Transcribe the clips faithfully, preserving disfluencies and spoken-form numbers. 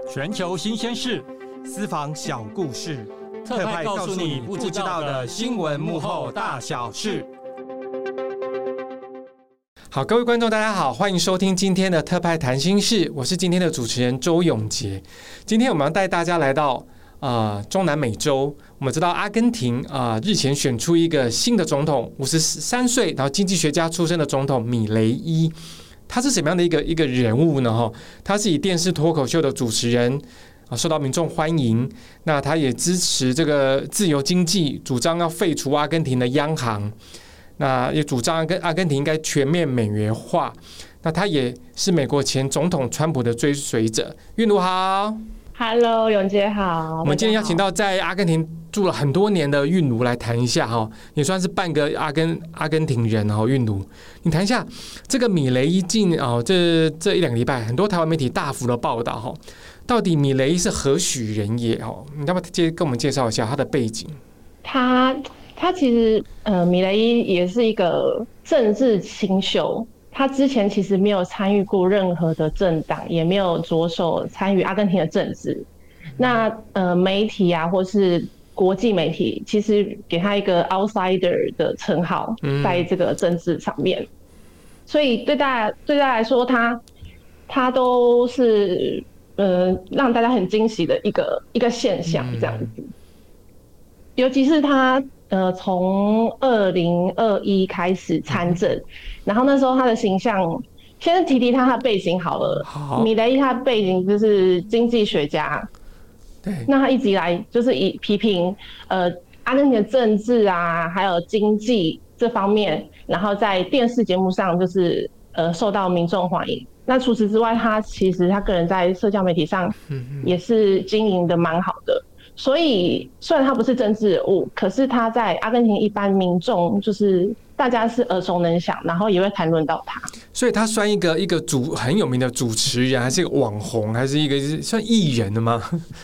全球新鲜事， 私房小故事， 特派告诉你不知道的新闻幕后大小事。 好，各位观众大家好，欢迎收听今天的特派谈心事，我是今天的主持人周永杰。今天我们要带大家来到呃中南美洲。我们知道阿根廷啊、呃、日前选出一个新的总统，五十三岁，然后经济学家出身的总统米雷伊。他是什么样的一个一个人物呢？他是以电视脱口秀的主持人啊，受到民众欢迎。那他也支持这个自由经济，主张要废除阿根廷的央行。那也主张跟阿根廷应该全面美元化。那他也是美国前总统川普的追随者。韵如好 ，Hello， 永杰好。 我们今天邀请到在阿根廷住了很多年的韵如来谈一下哈，也算是半个阿根阿根廷人哈。韵如，你谈一下这个米雷伊近哦，这这一两个礼拜，很多台湾媒体大幅的报道哈，到底米雷伊是何许人也哦？你要不要介跟我们介绍一下他的背景？ 他他其实呃，米雷伊也是一个政治清秀。他之前其实没有参与过任何的政党，也没有着手参与阿根廷的政治。那呃，媒体啊，或是国际媒体，其实给他一个 outsider 的称号，在这个政治上面。嗯、所以对大家对大家来说，他他都是呃让大家很惊喜的一个一个现象，这样子。嗯、尤其是他。呃，从二零二一开始参政，然后那时候他的形象，先提提他的背景好了。好，米雷伊他的背景就是经济学家，对，那他一直以来就是以批评呃阿根廷的政治啊，还有经济这方面，然后在电视节目上就是呃受到民众欢迎。那除此之外，他其实他个人在社交媒体上也是经营的蛮好的。所以虽然他不是政治人物，可是他在阿根廷一般民众就是大家是耳熟能详，然后也会谈论到他。 所以他算一个一个主很有名的主持人，还是一个网红，还是一个算艺人的吗？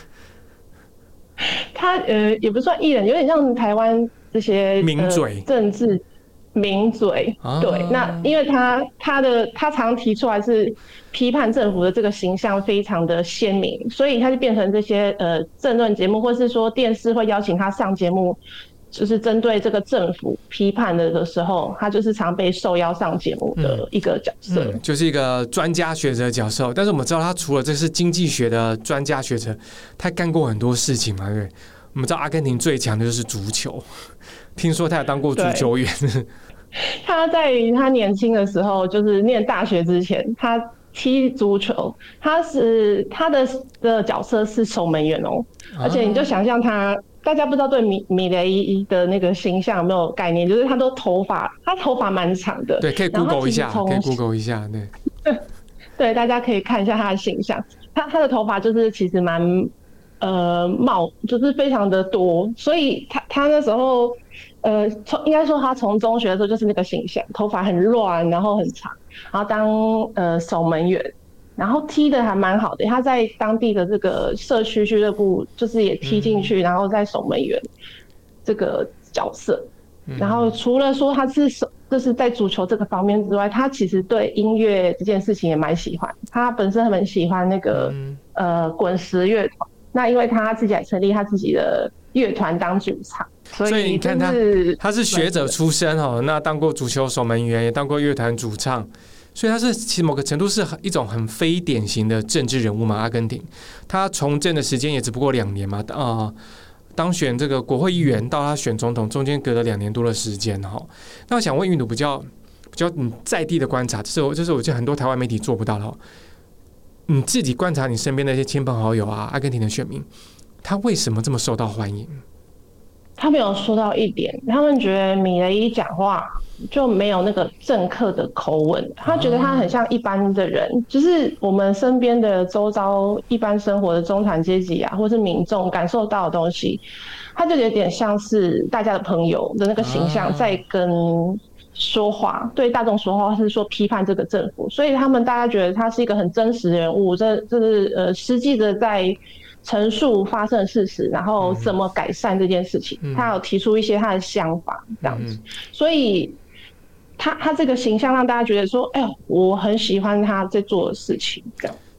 他呃也不算艺人，有点像台湾这些名嘴、 呃、政治名嘴。啊、对，那因为他他的他常提出来是批判政府的这个形象非常的鲜明，所以他就变成这些呃政论节目，或是说电视会邀请他上节目，就是针对这个政府批判的的时候，他就是常被受邀上节目的一个角色、 嗯嗯，就是一个专家学者的角色。但是我们知道他除了这是经济学的专家学者，他干过很多事情嘛，对不对？我们知道阿根廷最强的就是足球，听说他也当过足球员。 他在他年轻的时候，就是念大学之前，他踢足球，他是他的的角色是守门员哦，而且你就想象他，大家不知道对米米雷伊的那个形象有没有概念？就是他都头发，他头发蛮长的， 对，可以 Google 一下，可以 Google 一下，对， 对，大家可以看一下他的形象，他他的头发就是其实蛮呃茂，就是非常的多，所以他他那时候。呃，从应该说他从中学的时候就是那个形象，头发很乱，然后很长，然后当呃守门员，然后踢的还蛮好的。他在当地的这个社区俱乐部，就是也踢进去，嗯、然后在守门员这个角色。嗯、然后除了说他是守，就是在足球这个方面之外，他其实对音乐这件事情也蛮喜欢。他本身很喜欢那个、嗯、呃滚石乐团，那因为他自己也成立他自己的乐团当主唱。 所以你看他，他是学者出身哦，那当过足球守门员，也当过乐团主唱，所以他是其实某个程度是一种很非典型的政治人物嘛。阿根廷，他从政的时间也只不过两年嘛，啊、呃，当选这个国会议员到他选总统中间隔了两年多的时间哈。那我想问韵如比较比较你在地的观察，这是我这是我觉得很多台湾媒体做不到的哈。你自己观察你身边的一些亲朋好友啊，阿根廷的选民，他为什么这么受到欢迎？ 他们有说到一点，他们觉得米雷伊讲话就没有那个政客的口吻，他觉得他很像一般的人，哦、就是我们身边的周遭一般生活的中产阶级啊，或是民众感受到的东西，他就有点像是大家的朋友的那个形象在跟说话，对大众说话，是说批判这个政府，所以他们大家觉得他是一个很真实的人物，这这是呃实际的在。陈述发生的事实，然后怎么改善这件事情，嗯、他有提出一些他的想法，这样子，嗯、所以他他这个形象让大家觉得说，哎呦，我很喜欢他在做的事情，这样。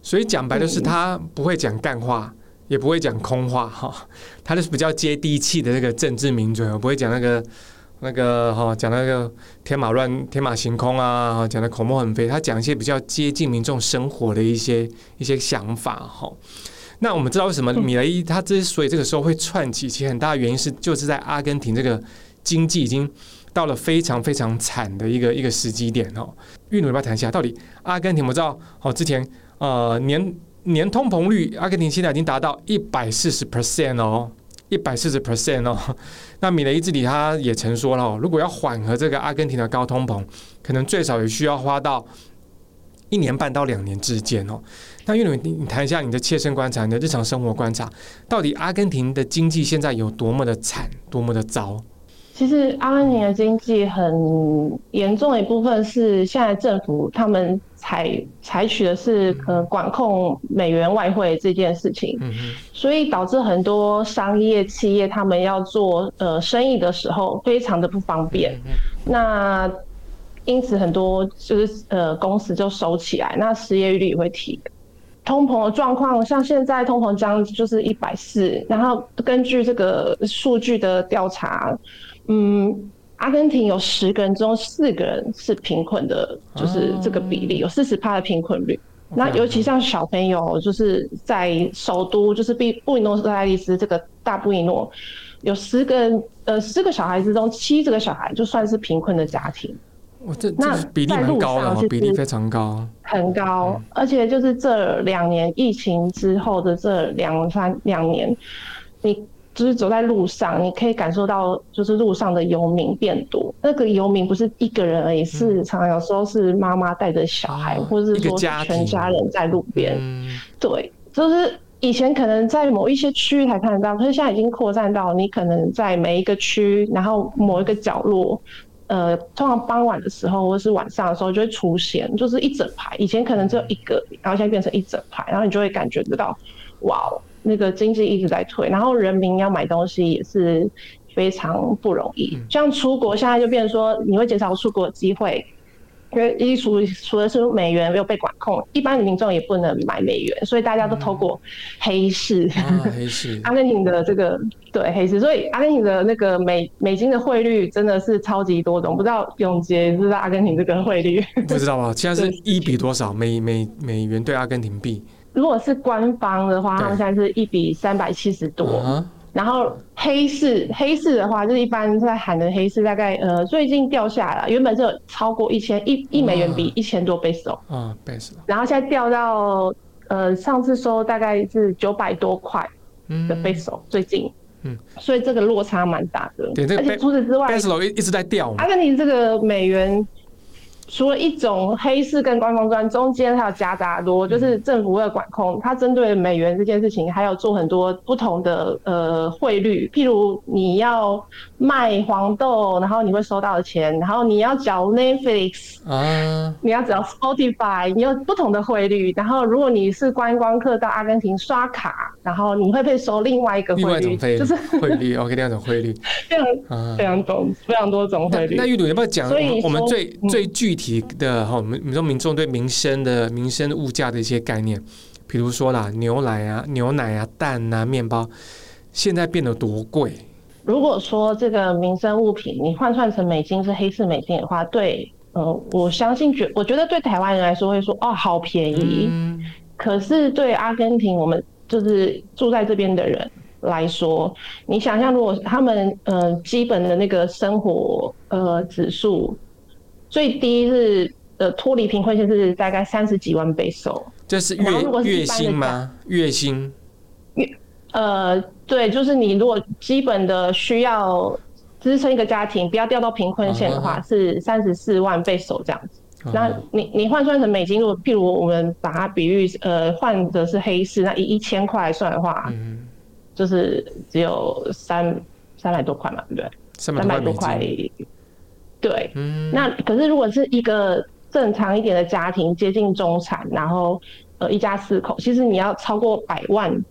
所以讲白的是他不会讲干话，也不会讲空话哈，他就是比较接地气的那个政治名嘴，不会讲那个那个哈讲那个天马乱天马行空啊，讲的口沫横飞，他讲一些比较接近民众生活的一些一些想法哈。那我们知道为什么米雷伊他之所以这个时候会窜起，其实很大的原因是就是在阿根廷这个经济已经到了非常非常惨的一个一个时机点哦。玉奴要不要谈一下，到底阿根廷我们知道哦，之前呃年年通膨率，阿根廷现在已经达到一百四十 percent 哦，一百四十 percent 哦。那米雷伊治理他也曾说了、哦，如果要缓和这个阿根廷的高通膨，可能最少也需要花到一年半到两年之间哦。那玉奴，你谈一下你的切身观察，你的日常生活观察，到底阿根廷的经济现在有多么的惨，多么的糟？ 其实阿根廷的经济很严重的一部分是现在政府他们采采取的是呃管控美元外汇这件事情，嗯、所以导致很多商业企业他们要做呃生意的时候非常的不方便。嗯、那因此很多就是呃公司就收起来，那失业率也会提。通膨的状况，像现在通膨胀就是一百四，然后根据这个数据的调查，嗯，阿根廷有十个人中四个人是贫困的，就是这个比例有四十趴的贫困率。那尤其像小朋友，就是在首都，就是布宜诺斯艾利斯这个大布宜诺，有十个呃十个小孩之中，七个小孩就算是贫困的家庭。 哇，这这比例蛮高的，比例非常高， 很高。嗯、而且就是这两年疫情之后的这两三两年，你就是走在路上，你可以感受到，就是路上的游民变多。那个游民不是一个人而已，是常常有时候是妈妈带着小孩，嗯、或者是说全家人在路边。嗯、对，就是以前可能在某一些区域才看得到，可是现在已经扩散到你可能在每一个区，然后某一个角落。呃，通常傍晚的时候或是晚上的时候就会出现，就是一整排，以前可能只有一个，然后现在变成一整排，然后你就会感觉得到，哇，那个经济一直在退，然后人民要买东西也是非常不容易。像出国现在就变成说，你会减少出国的机会，因为一除除了是美元没有被管控，一般的民众也不能买美元，所以大家都透过黑市， 嗯啊、黑市， 阿根廷的这个对黑市，所以阿根廷的那个美美金的汇率真的是超级多种，不知道永杰知道阿根廷这个汇率？ 不知道吧？现在是一比多少？美美美元对阿根廷币？ 如果是官方的话，他们现在是一比三百七十多。啊然后黑市黑市的话，就是一般在喊的黑市，大概呃最近掉下来了，原本是有超过一千一一美元比一千多peso啊peso，然后现在掉到呃上次收大概是九百多块的peso，、嗯、最近，嗯，所以这个落差蛮大的。 对，这个、 而且除此之外 peso 一直在掉。 阿根廷这个美元。除了一种黑市跟官方专，中间还有夹杂多，就是政府为了管控，它针对美元这件事情，还有做很多不同的呃汇率，譬如你要卖黄豆，然后你会收到的钱，然后你要缴 Netflix 啊，你要缴 Spotify， 你有不同的汇率，然后如果你是观光客到阿根廷刷卡，然后你会被收另外一个汇率， 就是汇率 ，OK， 另外一种汇率， 非常、啊、非常多非常多种汇率。 那玉鲁要不要讲我们最、嗯、最具体的哈，我们民众民众对民生的民生物价的一些概念，比如说啦，牛奶啊、牛奶啊、蛋啊、面包，现在变得多贵？ 如果说这个民生物品你换算成美金是黑市美金的话，对，呃，我相信觉我觉得对台湾人来说会说哦好便宜，嗯、可是对阿根廷我们就是住在这边的人来说，你想象如果他们呃基本的那个生活呃指数。最低是呃脱离贫困线是大概三十几万peso， 这是月月薪吗？月薪？ 月呃对，就是你如果基本的需要支撑一个家庭，不要掉到贫困线的话， uh-huh. 是三十四万peso这样子。Uh-huh. 那你你换算成美金，如果譬如我们把它比喻呃换的是黑市，那以一千块来算的话，嗯、就是只有三三百多块嘛，对不对？ 三百多块。 对，嗯、那可是如果是一个正常一点的家庭，接近中产，然后呃一家四口，其实你要超过百万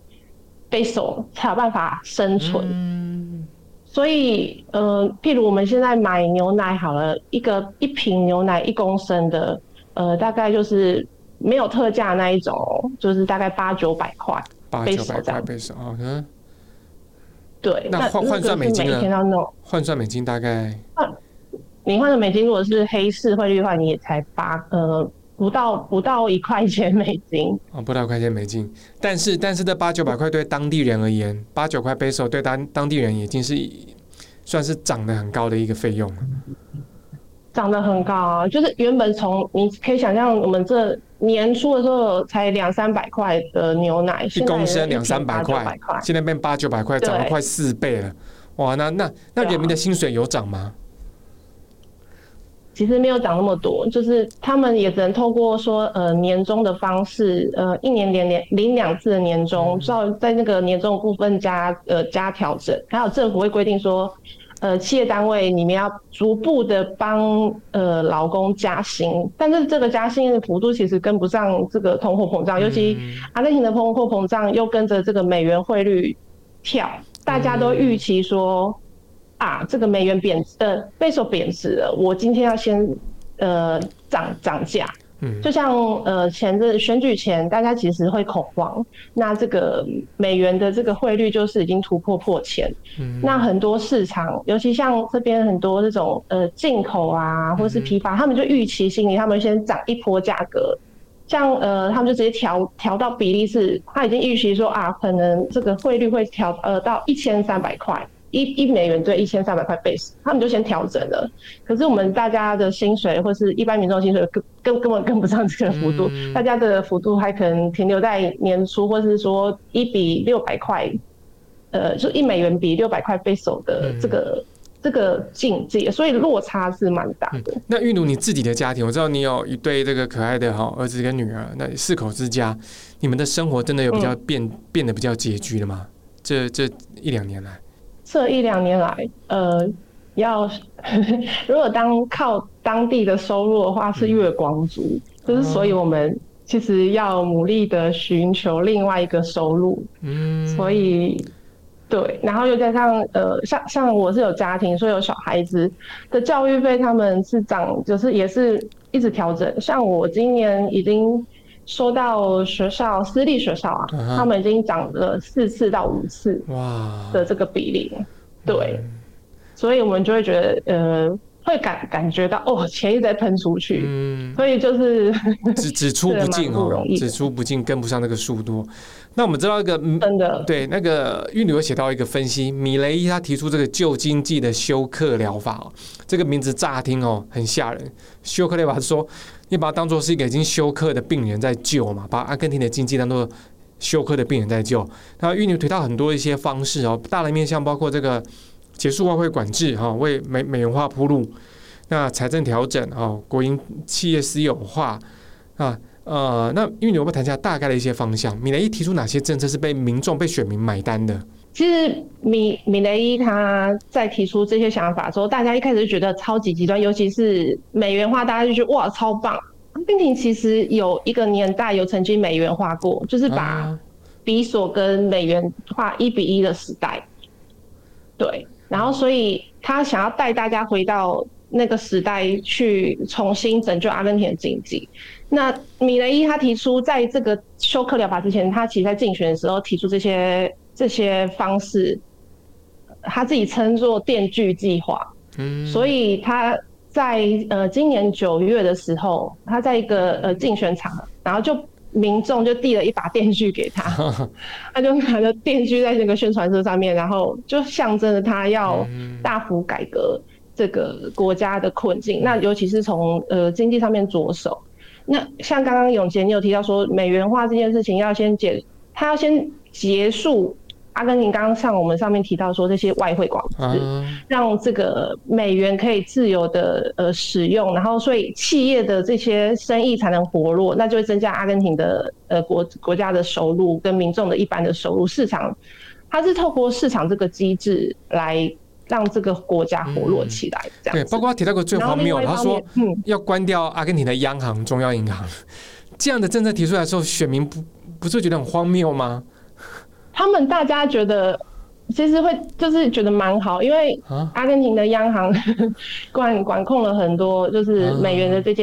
peso才有办法生存。嗯、所以呃，譬如我们现在买牛奶好了，一个一瓶牛奶一公升的，呃，大概就是没有特价那一种，就是大概八九百块， 八九百块贝索啊，嗯， 对， 那换换算美金呢？换算美金大概， 你换的美金如果是黑市汇率的话，你也才八呃不到不到一块钱美金哦，不到一块钱美金。但是但是这八九百块对当地人而言，八九块贝索对当当地人已经是算是涨得很高的一个费用了。 涨得很高啊，就是原本从你可以想象，我们这年初的时候才两三百块的牛奶， 一公升两三百块，现在变八九百块，涨了快四倍了。哇，那那那人民的薪水有涨吗？ 其实没有涨那么多，就是他们也只能透过说呃年终的方式，呃一年连连领两次的年终，照在那个年终的部分加呃加调整，还有政府会规定说。呃，企业单位你们要逐步的帮呃劳工加薪，但是这个加薪的幅度其实跟不上这个通货膨胀，尤其阿根廷的通货膨胀又跟着这个美元汇率跳，大家都预期说啊，这个美元贬值，呃，贝索贬值了，我今天要先呃涨涨价。就像呃前阵选举前，大家其实会恐慌，那这个美元的这个汇率就是已经突破破千，嗯、那很多市场，尤其像这边很多这种呃进口啊，或是批发，嗯、他们就预期心理，他们先涨一波价格，像呃他们就直接调调到比例是，他已经预期说啊，可能这个汇率会调呃到一千三百块。一一美元对一千三百块贝斯，他们就先调整了。可是我们大家的薪水或是一般民众薪水根根根本跟不上这个幅度，嗯、大家的幅度还可能停留在年初，或是说一比六百块，呃，就一美元比六百块贝索的这个、嗯、这个境界，所以落差是蛮大的。 嗯、那玉茹你自己的家庭，我知道你有一对这个可爱的哈儿子跟女儿，那四口之家，你们的生活真的有比较变、嗯、变得比较拮据了吗？这这一两年来？ 这一两年来，呃，要如果当靠当地的收入的话，是月光族，嗯、就是所以我们其实要努力的寻求另外一个收入，嗯，所以对，然后又加上呃，像像我是有家庭，所以有小孩子的教育费，他们是涨，就是也是一直调整，像我今年已经。收到学校私立学校啊， uh-huh. 他们已经涨了四次到五次的这个比例， wow. 对，嗯、所以我们就会觉得呃，会感感觉到哦，钱一直在喷出去，嗯、所以就是只只出不进哦，只出不进，跟不上那个速度。那我们知道一个真的对那个玉女有写到一个分析，米雷伊他提出这个旧经济的休克疗法哦，这个名字乍听哦很吓人，休克疗法是说。你把它当作是一个已经休克的病人在救嘛，把阿根廷的经济当作休克的病人在救。那玉女提到很多一些方式哦，大的面向包括这个结束外汇管制哈，为美美元化铺路，那财政调整哦，国营企业私有化啊呃，那玉女有没有谈一下大概的一些方向？米雷伊提出哪些政策是被民众被选民买单的？ 其实米米雷伊他在提出这些想法的时候，大家一开始就觉得超级极端，尤其是美元化，大家就觉得哇超棒。阿根廷其实有一个年代有曾经美元化过，就是把比索跟美元化一比一的时代。对，然后所以他想要带大家回到那个时代去重新拯救阿根廷的经济。那米雷伊他提出在这个休克疗法之前，他其实在竞选的时候提出这些。这些方式，他自己称作电锯计划。嗯，所以他在呃今年九月的时候，他在一个呃竞选场，然后就民众就递了一把电锯给他，他就拿着电锯在这个宣传车上面，然后就象征着他要大幅改革这个国家的困境。那尤其是从呃经济上面着手。那像刚刚永杰你有提到说美元化这件事情要先解，他要先结束。阿根廷刚刚像我们上面提到说这些外汇管制，让这个美元可以自由的呃使用，然后所以企业的这些生意才能活络，那就会增加阿根廷的呃国国家的收入跟民众的一般的收入。市场它是透过市场这个机制来让这个国家活络起来，这样子。 对，包括他提到个最荒谬，他说要关掉阿根廷的央行中央银行，这样的政策提出来的时候，选民不不是觉得很荒谬吗？ 他们大家觉得其实会就是觉得蛮好，因为阿根廷的央行管管控了很多就是美元的这件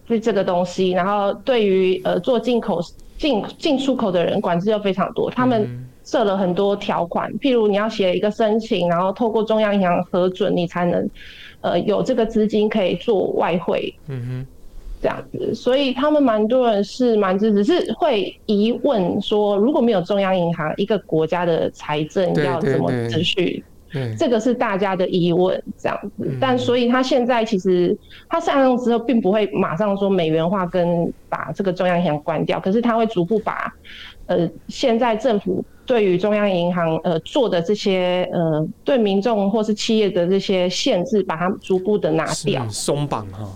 这个东西，然后对于呃做进口进进出口的人管制又非常多，他们设了很多条款，譬如你要写一个申请，然后透过中央银行核准，你才能呃有这个资金可以做外汇，嗯哼，这样子，所以他们蛮多人是蛮支持，只是会疑问说，如果没有中央银行，一个国家的财政要怎么秩序？这个是大家的疑问，这样子。但所以他现在其实他上任之后，并不会马上说美元化跟把这个中央银行关掉，可是他会逐步把呃现在政府对于中央银行呃做的这些呃对民众或是企业的这些限制，把它逐步的拿掉， 松绑哈。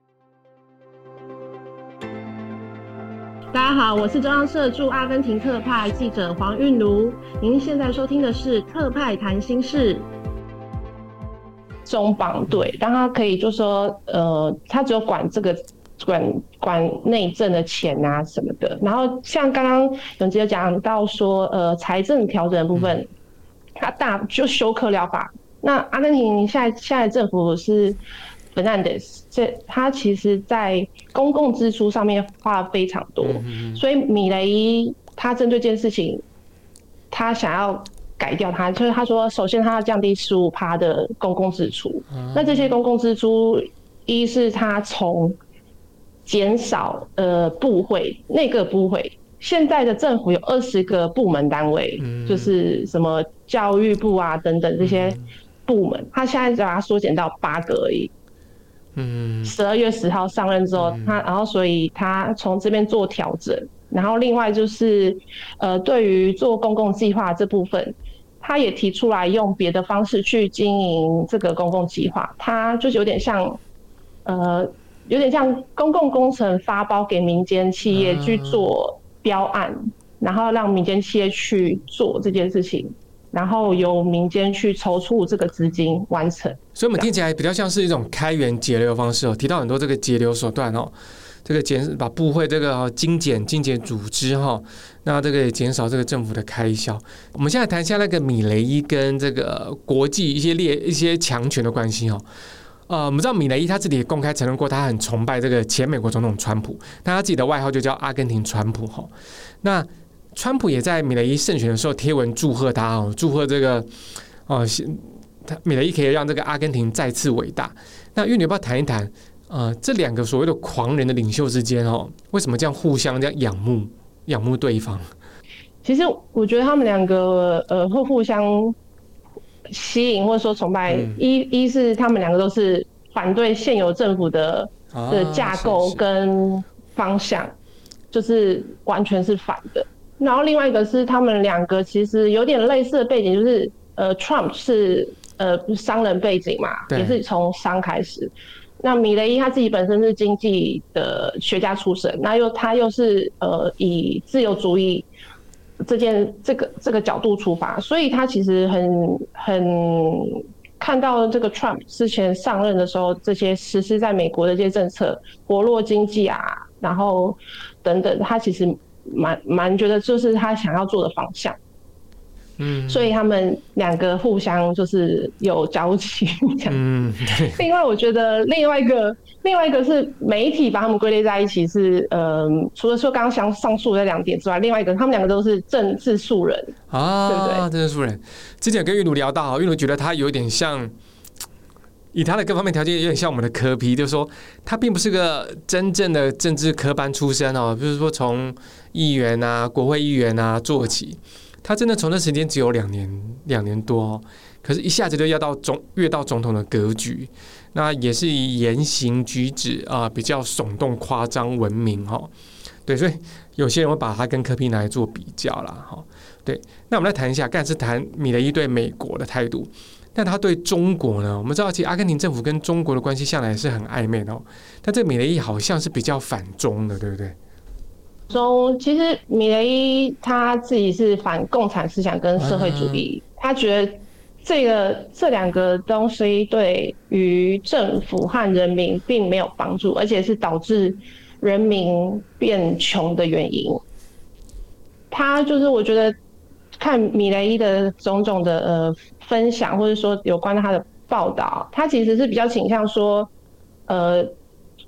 大家好，我是中央社驻阿根廷特派记者黄韵如。您现在收听的是特派谈心事。中绑对，但他可以就说，呃，他只有管这个管管内政的钱啊什么的。然后像刚刚永杰讲到说，呃，财政调整的部分，他大就休克疗法。那阿根廷现在现在政府是Fernandez， 这他其实在公共支出上面花了非常多，嗯、所以米雷伊他针对这件事情，他想要改掉它，就是他说，首先他要降低 百分之十五 的公共支出，嗯、那这些公共支出，一是他从减少呃部会内阁部会，现在的政府有二十个部门单位，嗯、就是什么教育部啊等等这些部门，他现在只把它缩减到八个而已。嗯，十二月十号上任之后，嗯、他然后所以他从这边做调整，然后另外就是呃，对于做公共计划这部分，他也提出来用别的方式去经营这个公共计划，他就是有点像呃，有点像公共工程发包给民间企业去做标案，嗯、然后让民间企业去做这件事情。然后由民间去筹措这个资金完成， 所以我们听起来比较像是一种开源节流的方式哦。提到很多这个节流手段哦，这个减把部会这个精简精简组织哈，那这个也减少这个政府的开销。我们现在谈一下那个米雷伊跟这个国际一些列一些强权的关系哦。呃，我们知道米雷伊他自己也公开承认过，他很崇拜这个前美国总统川普，但他自己的外号就叫阿根廷川普哈。那川普也在米雷伊胜选的时候贴文祝贺他哦，祝贺这个哦，米雷伊可以让这个阿根廷再次伟大。那玉女要不要谈一谈呃这两个所谓的狂人的领袖之间哦，为什么这样互相这样仰慕仰慕对方？ 其实我觉得他们两个呃会互相吸引或者说崇拜，嗯、一一是他们两个都是反对现有政府的、啊、的架构跟方向，是是就是完全是反的。然后另外一个是他们两个其实有点类似的背景，就是呃 Trump 是呃商人背景嘛，也是从商开始。那米雷伊他自己本身是经济的学家出身，那又他又是呃以自由主义这件这个这个角度出发，所以他其实很很看到这个 Trump 之前上任的时候，这些实施在美国的这些政策，活络经济啊，然后等等，他其实蛮蛮觉得就是他想要做的方向，嗯，所以他们两个互相就是有交集这样。嗯，另外我觉得另外一个另外一个是媒体把他们归类在一起是，呃，除了说刚刚上述的两点之外，另外一个他们两个都是政治素人啊，对不对？ 政治素人。之前跟玉茹聊到，玉茹觉得他有点像。以他的各方面条件有点像我们的柯 P， 就是说他并不是个真正的政治科班出身哦，比如说从议员啊、国会议员啊做起，他真的从那时间只有两年两年多哦，可是一下子就要到总跃到总统的格局，那也是以言行举止啊、呃、比较耸动夸张闻名哈、哦，对，所以有些人会把他跟柯 P 拿来做比较啦哈、哦，对，那我们来谈一下，刚才是谈米雷伊对美国的态度。但他对中国呢？我们知道，其实阿根廷政府跟中国的关系向来是很暧昧的哦。但这米雷伊好像是比较反中的，对不对？ 中其实米雷伊他自己是反共产思想跟社会主义，啊、他觉得这个这两个东西对于政府和人民并没有帮助，而且是导致人民变穷的原因。他就是我觉得。看米雷伊的种种的呃分享，或者说有关他的报道，他其实是比较倾向说，呃，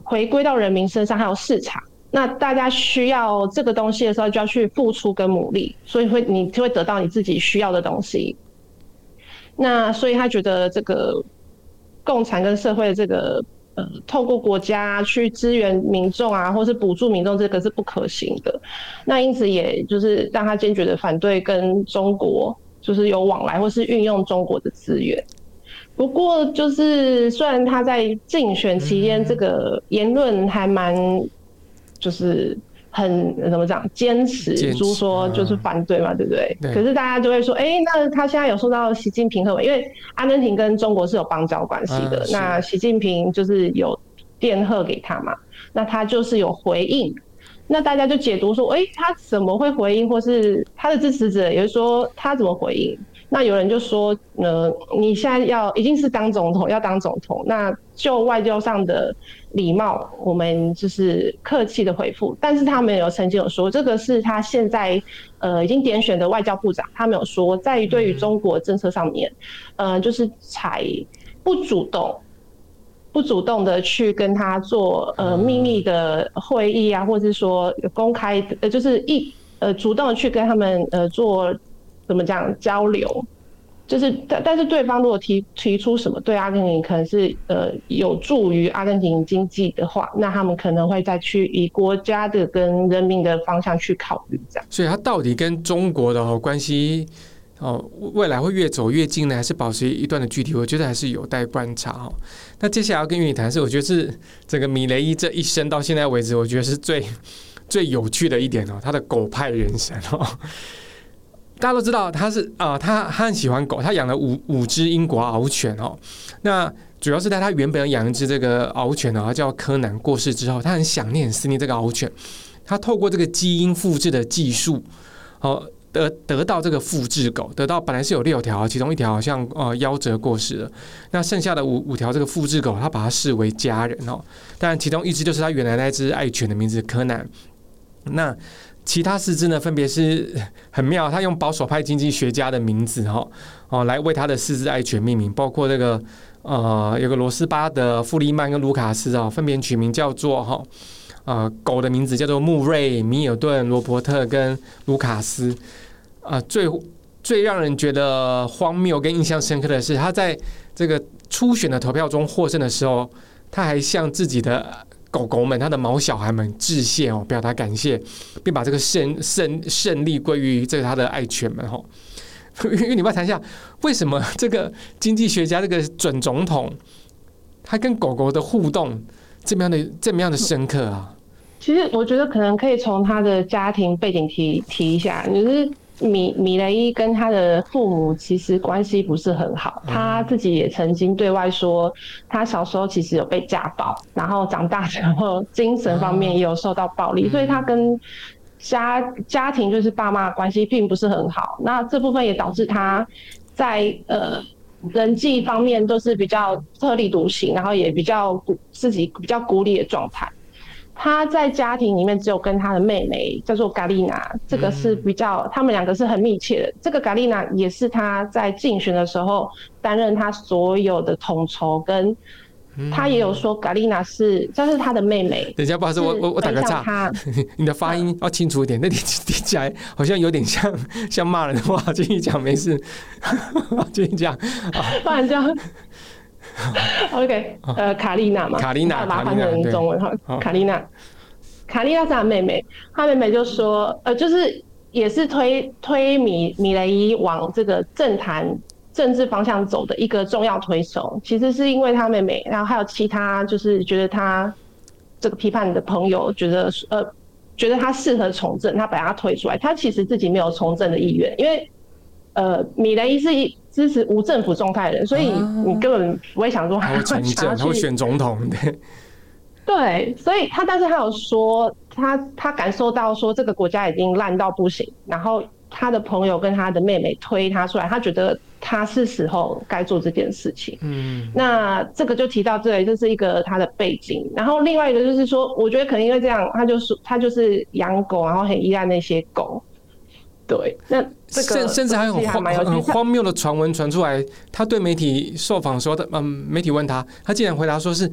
回归到人民身上，还有市场。那大家需要这个东西的时候，就要去付出跟努力，所以会你就会得到你自己需要的东西。那所以他觉得这个共产跟社会的这个呃，透过国家去支援民众啊，或是补助民众，这个是不可行的。那因此也就是让他坚决的反对跟中国就是有往来，或是运用中国的资源。不过就是虽然他在竞选期间这个言论还蛮就是很怎么讲坚持，就是说就是反对嘛，对不对？对。可是大家就会说，哎、欸，那他现在有受到习近平贺文，因为阿根廷跟中国是有邦交关系的、啊，那习近平就是有电贺给他嘛，那他就是有回应。那大家就解读说，哎、欸，他怎么会回应，或是他的支持者也是说他怎么回应？那有人就说，呃，你现在要已经是当总统，要当总统，那就外交上的礼貌，我们就是客气的回复。但是他们有曾经有说，这个是他现在呃已经点选的外交部长，他们有说，在于对于中国政策上面，呃，就是采不主动。不主动的去跟他做呃秘密的会议啊，或者是说公开呃就是一呃主动的去跟他们呃做怎么讲交流，就是但但是对方如果提提出什么对阿根廷可能是呃有助于阿根廷经济的话，那他们可能会再去以国家的跟人民的方向去考虑这样。 所以他到底跟中国的关系？哦，未来会越走越近呢，还是保持一段的距离？我觉得还是有待观察哦。那接下来要跟云里谈是，我觉得是整个米雷伊这一生到现在为止，我觉得是最最有趣的一点哦，他的狗派人生哦。大家都知道他是啊、呃，他他很喜欢狗，他养了五五只英国獒犬哦。那主要是在他原本养一只这个獒犬哦，他叫柯南，过世之后，他很想念、很思念这个獒犬。他透过这个基因复制的技术，哦。得, 得到这个复制狗，得到本来是有六条，其中一条好像呃夭折过世了，那剩下的五五条这个复制狗，他把它视为家人哦。当然，其中一只就是他原来那只爱犬的名字柯南。那其他四只呢，分别是很妙，他用保守派经济学家的名字哈哦来为他的四只爱犬命名，包括这个呃有个罗斯巴德、富利曼跟卢卡斯哦，分别取名叫做哈。呃，狗的名字叫做穆瑞、米尔顿、罗伯特跟卢卡斯。呃，最最让人觉得荒谬跟印象深刻的是，他在这个初选的投票中获胜的时候，他还向自己的狗狗们、他的毛小孩们致谢哦，表达感谢，并把这个胜胜胜利归于这个他的爱犬们哦。因为你要谈一下，为什么这个经济学家这个准总统，他跟狗狗的互动这么样的这么样的深刻啊？ 其实我觉得可能可以从他的家庭背景提提一下，就是米米雷伊跟他的父母其实关系不是很好，他自己也曾经对外说，他小时候其实有被家暴，然后长大之后精神方面也有受到暴力，所以他跟家家庭就是爸妈关系并不是很好。那这部分也导致他在呃人际方面都是比较特立独行，然后也比较自己比较孤立的状态。他在家庭里面只有跟他的妹妹叫做嘎丽娜，这个是比较他们两个是很密切的。这个嘎丽娜也是他在竞选的时候担任他所有的统筹，跟他也有说嘎丽娜是这是他的妹妹。 等一下，不好意思，我我我打个岔，你的发音要清楚一点，那你听起来好像有点像像骂人的话，继续讲没事，继续讲， 不然这样。OK， 呃，卡丽娜嘛， 卡丽娜， 把它翻成中文哈，卡丽娜，卡丽娜是她妹妹，她妹妹就说，呃，就是也是推推米米雷伊往这个政坛政治方向走的一个重要推手，其实是因为她妹妹，然后还有其他就是觉得她这个批判的朋友觉得，呃，觉得她适合从政，她把她推出来，她其实自己没有从政的意愿，因为。呃，米雷伊是支持无政府状态的人，所以你根本不会想说他会从政，他会选总统的。 对，所以他但是他有说，他他感受到说这个国家已经烂到不行，然后他的朋友跟他的妹妹推他出来，他觉得他是时候该做这件事情。嗯，那这个就提到这里，这是一个他的背景。然后另外一个就是说，我觉得可能因为这样，他就是他就是养狗，然后很依赖那些狗。对，那这个甚至还有很很荒谬的传闻传出来。他对媒体受访的时候，嗯，媒体问他，他竟然回答说是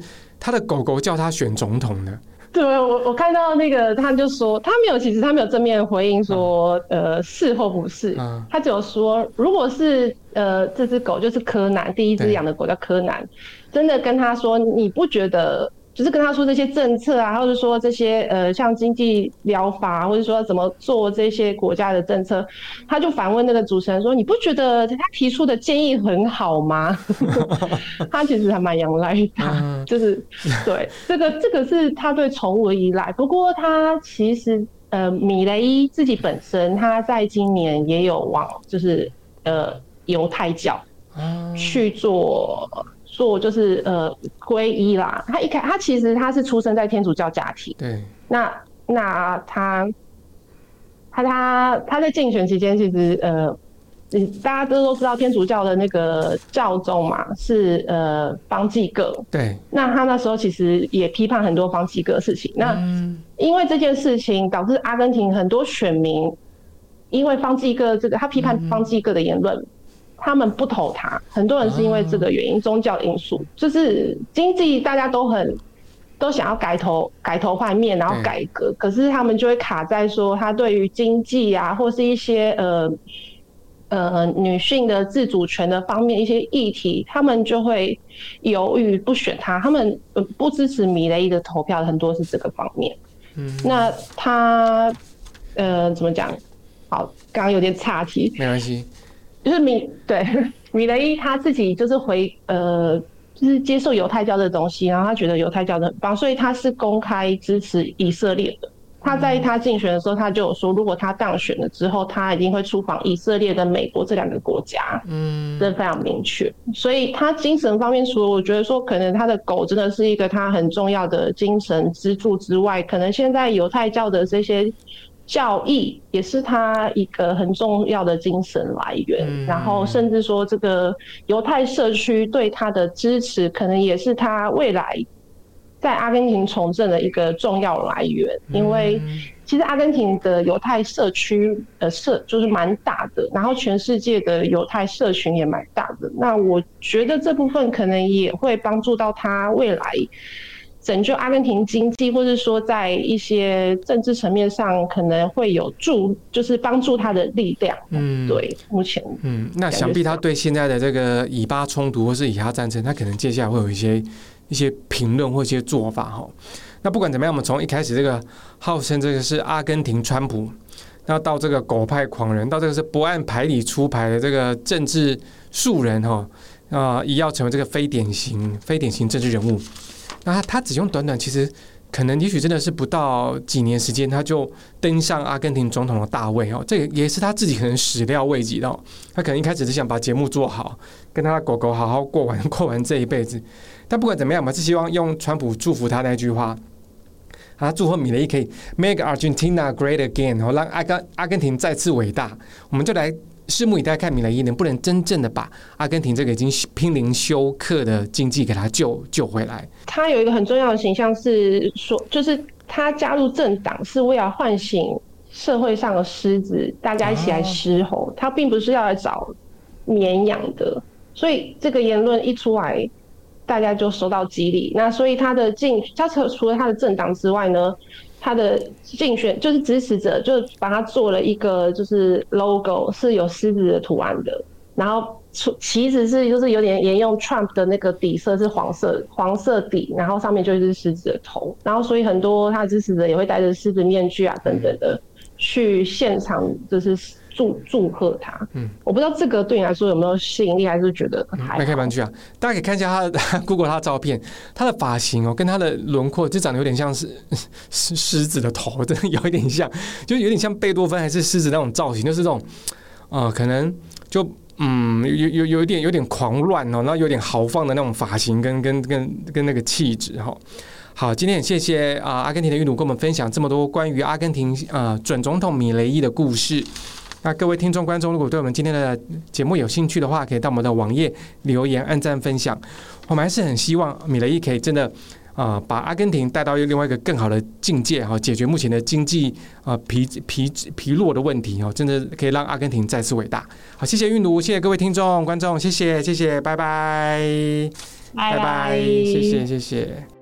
他的狗狗叫他选总统的。 对，我我看到那个，他就说他没有，其实他没有正面回应说，呃，是或不是， 嗯、 他只有说，如果是呃这只狗就是柯南，第一只养的狗叫柯南，真的跟他说，你不觉得？就是跟他说这些政策啊，或者说这些呃像经济疗法，或者说怎么做这些国家的政策，他就反问那个主持人说：“你不觉得他提出的建议很好吗？”他其实还蛮仰赖他，就是对这个这个是他对宠物的依赖。不过他其实呃米雷伊自己本身，他在今年也有往就是呃犹太教去做。做就是呃皈依啦，他一开他其实他是出生在天主教家庭， 对， 那那他他他他在竞选期间，其实呃，大家都都知道天主教的那个教宗嘛是呃方济各， 对， 那他那时候其实也批判很多方济各的事情，那因为这件事情导致阿根廷很多选民因为方济各这个他批判方济各的言论。他们不投他，很多人是因为这个原因，宗教因素，就是经济大家都很都想要改头改头换面，然后改革，可是他们就会卡在说他对于经济啊，或是一些呃呃女性的自主权的方面一些议题，他们就会犹豫不选他，他们不支持米雷伊的投票，很多是这个方面。嗯，那他呃怎么讲？好，刚刚有点岔题， 没关系。 就是米对米雷伊他自己就是回呃就是接受犹太教的东西，然后他觉得犹太教的很棒，所以他是公开支持以色列的。他在他竞选的时候，他就有说，如果他当选了之后，他一定会出访以色列跟美国这两个国家，嗯，这非常明确。所以他精神方面，除了我觉得说，可能他的狗真的是一个他很重要的精神支柱之外，可能现在犹太教的这些。教义也是他一个很重要的精神来源，嗯、然后甚至说这个犹太社区对他的支持，可能也是他未来在阿根廷从政的一个重要来源。因为其实阿根廷的犹太社区呃社就是蛮大的，然后全世界的犹太社群也蛮大的。那我觉得这部分可能也会帮助到他未来。拯救阿根廷经济，或是说在一些政治层面上可能会有助，就是帮助他的力量。嗯，对，目前嗯，那想必他对现在的这个以巴冲突或是以哈战争，他可能接下来会有一些一些评论或一些做法哈。那不管怎么样，我们从一开始这个号称这个是阿根廷川普，那到这个狗派狂人，到这个是不按牌理出牌的这个政治素人哈啊，也要成为这个非典型非典型政治人物。那 他, 他只用短短，其实可能也许真的是不到几年时间，他就登上阿根廷总统的大位哦。这个也是他自己可能始料未及的、哦。他可能一开始是想把节目做好，跟他的狗狗好好过完过完这一辈子。但不管怎么样，我们是希望用川普祝福他那句话，他祝贺米雷伊可以 make Argentina great again， 然后让阿根阿根廷再次伟大。我们就来。拭目以待，看米雷伊能不能真正的把阿根廷这个已经濒临休克的经济给他救救回来。 他有一个很重要的形象是说，就是他加入政党是为了唤醒社会上的狮子，大家一起来狮吼。他并不是要来找绵羊的，所以这个言论一出来，大家就受到激励。那所以他的竞，他除了他的政党之外呢？他的竞选就是支持者，就把他做了一个就是 logo， 是有狮子的图案的，然后旗子是就是有点沿用 Trump 的那个底色是黄色黄色底，然后上面就是狮子的头，然后所以很多他的支持者也会戴着狮子面具啊等等的去现场就是祝祝贺他。嗯，我不知道这个对你来说有没有吸引力，还是觉得还好？ 迈开蛮具啊，大家可以看一下他的 Google 他的照片，他的发型哦，跟他的轮廓就长得有点像是狮子的头，真的有一点像，就有点像贝多芬还是狮子那种造型，就是这种呃，可能就嗯有有有一点有点狂乱哦，然后有点豪放的那种发型跟跟跟跟那个气质哈。好，今天很谢谢啊、呃、阿根廷的玉奴跟我们分享这么多关于阿根廷呃准总统米雷伊的故事。那各位听众观众，如果对我们今天的节目有兴趣的话，可以到我们的网页留言、按赞、分享。我们还是很希望米雷伊可以真的啊、呃，把阿根廷带到另外一个更好的境界哈，解决目前的经济啊疲疲疲弱的问题哈，真的可以让阿根廷再次伟大。好，谢谢玉奴，谢谢各位听众观众，谢谢谢谢，拜拜， 拜拜， 谢谢谢谢。